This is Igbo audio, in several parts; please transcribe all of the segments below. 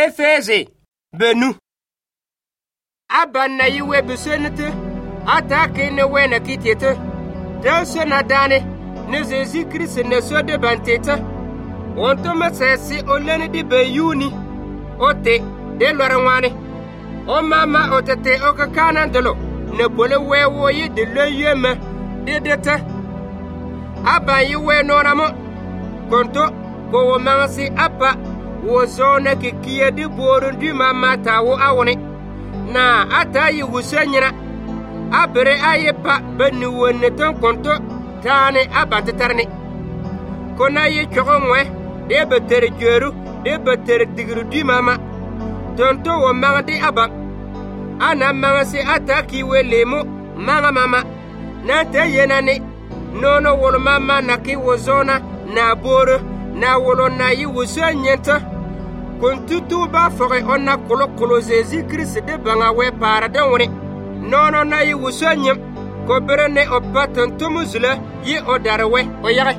Efeze benu aban na yiwe besenete atake ne wena kitete danse na dane ne Jésus Christ ne so de banteta onto masasi olene di beyuni ote de lorwane o mama otete okakana ndelo ne bole wewo yi de leyeme de deta aban yiwe nonamo konto ko wo mansi apa wo zona ke kiye di borun di mama tawo awone na atayi wusanyina abere ayepa bani wonne ton konto tane abatetarne kona ye chogonwe de betere jeru de betere digru di mama tonto wo mangdi aba ana mangasi ataki welemo manga mama na tayenane nono wol mama naki wozona na boro na wolo na yi wusanyenta kontutu ba fore onna kolo Jésus Christ de banga we para de woni nono na yi wusanyem ko berene opatan tumuzula yi odarwe o yare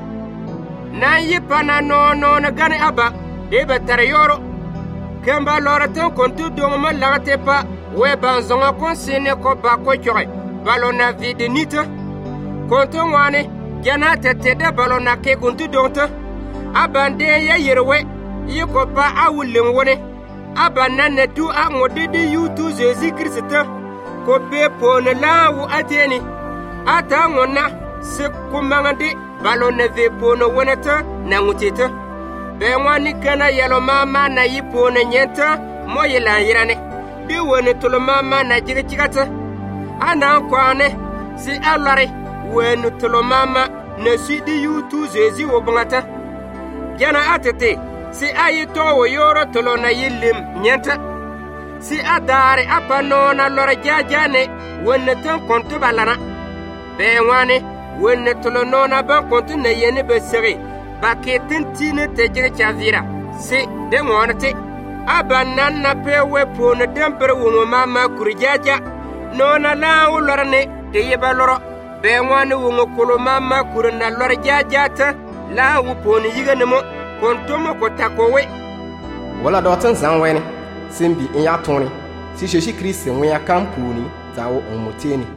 na yi pana nono na gane aba de betare yoro kemba loratan kontu dongoma lagate pa we banzonga konsine ko ba ko chore balona vide nita kontu wane jana tete de balona ke kontu donta abande ye yerwe yiko pa awulen wone abanna ne du a ngode de yutu Jésus Christ ko be pone lawu ateni ata ngona se kumangade balone ve pono woneta na ngutita be wani kana yelo mama na yipone nyenta moyela yirane de wone tolo mama na jigachigata ana kwane si alare wenu tolo mama na sidi yutu Jésus wobangata jana atete si ayito wo yoro tolo na yilim nyenta si adare apanona lora jajane wonne tan kontu balana be wane wonne tolo nona ban kontu na yene besere baketin tine tejere chavira si de ngonate abanan na pewe pone dempere wo mama kurjaja nona la ulorne de yebaloro be wane wo kolo mama kurna lora jajata la wo pone yiganemo kontomo ko takowe wala dotan zanwene simbi inya toni si Jésus Christ wya kampuni tawo omoteni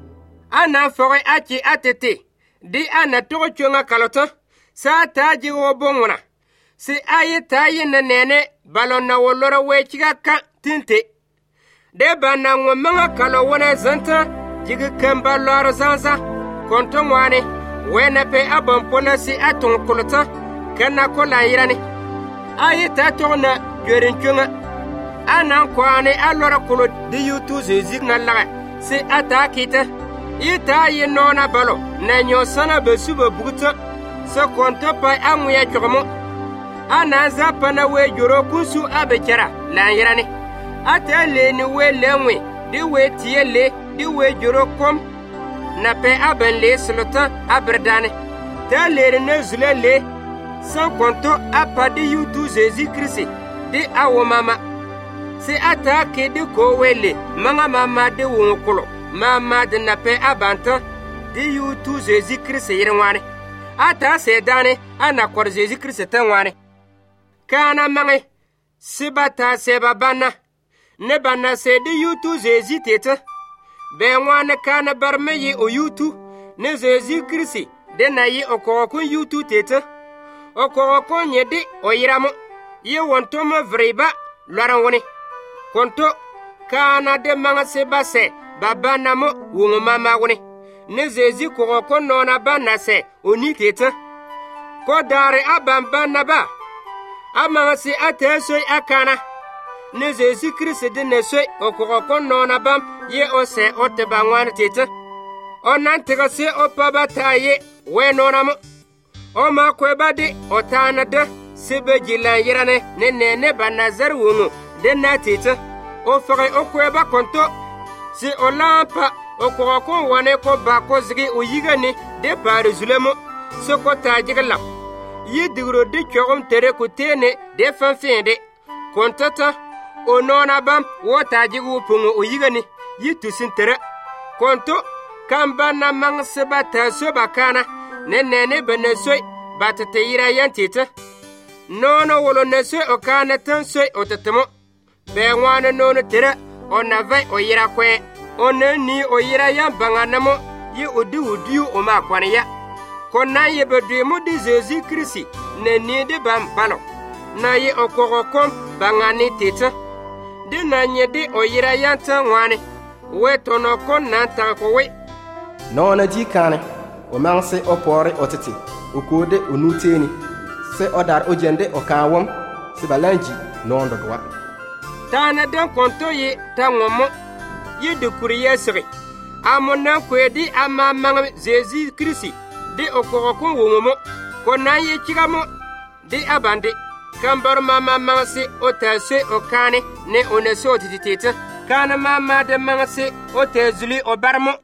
ana fore achi atete di ana tochonga kalota sa taji wobongona si ayeta na nene balona wolora wechiga ka tinte de bana ngomanga kalo wona zanta jiga kamba loro zanza kontomwane wena pe abampona si aton kolota kana kola yirani ayeta tona gerinchunga ana kwane alora kolo di yutu Jésus na laga si atakita ita yinona balo na nyosana besuba buguta so konto pa amuya jomo ana zapana we joro kunsu abekera la yirani atale ni we lenwe di we tiele di we joro kom na pe abenle slota aberdane tale ne zulele sans konto apadi yutu Jésus Christ di awo mama si atake di ko wele mama de wonkolo mama de nape abanta di yutu Jésus Christ yirwane ata se dane ana kor Jésus Christ tanwane kana mange sibata se babana ne bana se di yutu Jésus tete be wane kana barmeyi o yutu ne Jésus Christ de nayi okoko yutu tete okoko nyedi oyiramo ye wontoma vreba laranwone konto kana de manga sebase babana mo wongo mama wone ne Jésus ko nona bana se oni tete ko dare abamba ba amanga si ateso akana ne Jésus Christ de ne so ko nona bam ye ose ote bangwan tete onantega se opaba taye we nona mo o ma kwebade otana de sebe jila yirane ne banazar wongo de natita o fere o kweba konto si olampa o ko wane ko ba ko zigi o yigane de par zulemo soko tajigala yidigro de chogom tere ko tene de fanfende kontata o nona bam wo tajigu pungo o yigane yitusin tere konto kambana mang sebata sobakana ne benesoy batete yira yantita nono wolo nesoy okana tansoy otatemo be ŋwaana noonu tere o na vɛ o yira kɔɛ o na ni o yira yan baŋanamo yi o di o diu o ma kɔne ya ko na ye beduimo di Jésus Kristi na ni de ban balo na ye o kogo kom baŋani tete de na nye de o yira yan ta ŋwaane we tono kon na ta ko we no na di kane o manse o pore o tete o kode o nuteni se o dar o jende o kawom se balanji no ndo doa tana dan konto ye ta ngomo ye de kuriye sere amona kwedi ama mang Jésus Kristi de o kogo kon womo ko na ye chigamo de abande kambar mama mangse o tase o kane ne o ne so titete kana mama de mangse o te zuli o barmo